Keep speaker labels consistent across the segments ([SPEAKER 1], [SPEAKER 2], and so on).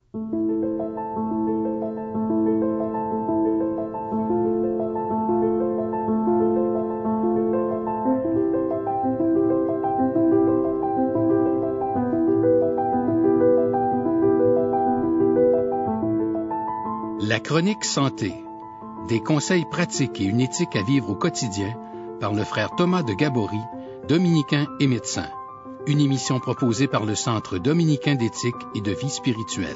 [SPEAKER 1] La chronique santé, des conseils pratiques et une éthique à vivre au quotidien par le frère Thomas de Gabory, dominicain et médecin. Une émission proposée par le Centre dominicain d'éthique et de vie spirituelle.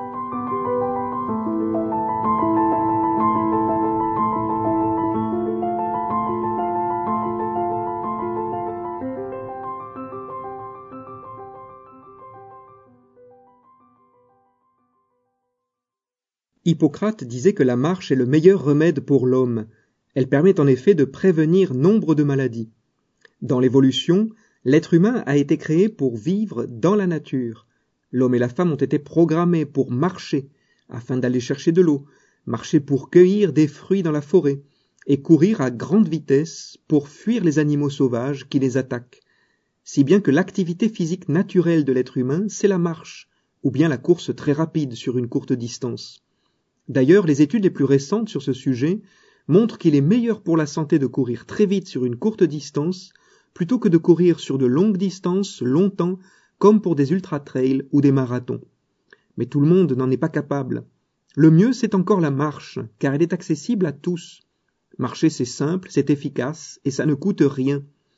[SPEAKER 2] Hippocrate disait que la marche est le meilleur remède pour l'homme. Elle permet en effet de prévenir nombre de maladies. Dans l'évolution, l'être humain a été créé pour vivre dans la nature. L'homme et la femme ont été programmés pour marcher, afin d'aller chercher de l'eau, marcher pour cueillir des fruits dans la forêt, et courir à grande vitesse pour fuir les animaux sauvages qui les attaquent. Si bien que l'activité physique naturelle de l'être humain, c'est la marche, ou bien la course très rapide sur une courte distance. D'ailleurs, les études les plus récentes sur ce sujet montrent qu'il est meilleur pour la santé de courir très vite sur une courte distance plutôt que de courir sur de longues distances longtemps comme pour des ultra-trails ou des marathons. Mais tout le monde n'en est pas capable. Le mieux, c'est encore la marche, car elle est accessible à tous. Marcher, c'est simple, c'est efficace et ça ne coûte rien.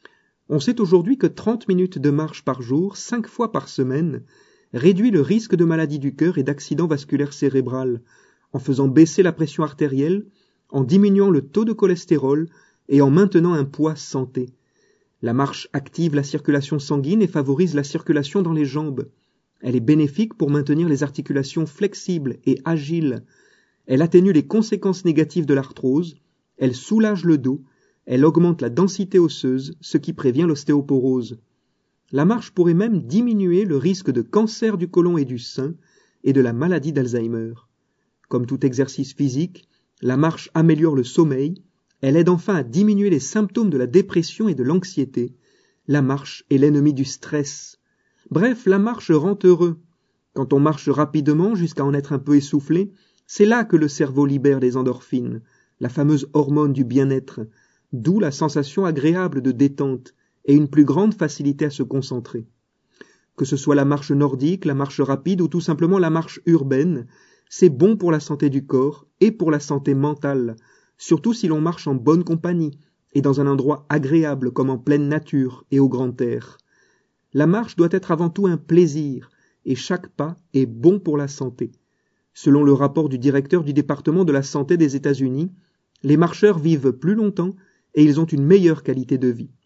[SPEAKER 2] On sait aujourd'hui que 30 minutes de marche par jour, 5 fois par semaine, réduit le risque de maladie du cœur et d'accident vasculaire cérébral, en faisant baisser la pression artérielle, en diminuant le taux de cholestérol et en maintenant un poids santé. La marche active la circulation sanguine et favorise la circulation dans les jambes. Elle est bénéfique pour maintenir les articulations flexibles et agiles. Elle atténue les conséquences négatives de l'arthrose, elle soulage le dos, elle augmente la densité osseuse, ce qui prévient l'ostéoporose. La marche pourrait même diminuer le risque de cancer du côlon et du sein et de la maladie d'Alzheimer. Comme tout exercice physique, la marche améliore le sommeil, elle aide enfin à diminuer les symptômes de la dépression et de l'anxiété. La marche est l'ennemi du stress. Bref, la marche rend heureux. Quand on marche rapidement jusqu'à en être un peu essoufflé, c'est là que le cerveau libère les endorphines, la fameuse hormone du bien-être, d'où la sensation agréable de détente et une plus grande facilité à se concentrer. Que ce soit la marche nordique, la marche rapide ou tout simplement la marche urbaine, c'est bon pour la santé du corps et pour la santé mentale, surtout si l'on marche en bonne compagnie et dans un endroit agréable comme en pleine nature et au grand air. La marche doit être avant tout un plaisir et chaque pas est bon pour la santé. Selon le rapport du directeur du département de la santé des États-Unis, les marcheurs vivent plus longtemps et ils ont une meilleure qualité de vie.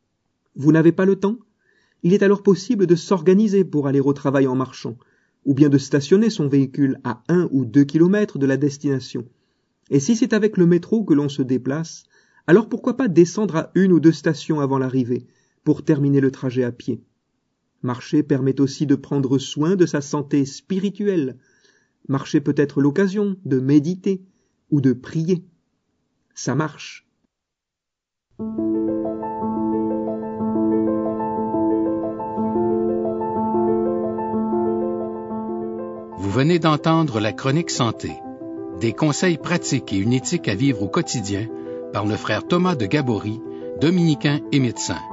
[SPEAKER 2] Vous n'avez pas le temps ? Il est alors possible de s'organiser pour aller au travail en marchant, ou bien de stationner son véhicule à 1 ou 2 kilomètres de la destination. Et si c'est avec le métro que l'on se déplace, alors pourquoi pas descendre à 1 ou 2 stations avant l'arrivée, pour terminer le trajet à pied. Marcher permet aussi de prendre soin de sa santé spirituelle. Marcher peut être l'occasion de méditer ou de prier. Ça marche.
[SPEAKER 1] Vous venez d'entendre la chronique santé, des conseils pratiques et une éthique à vivre au quotidien par le frère Thomas de Gabory, dominicain et médecin.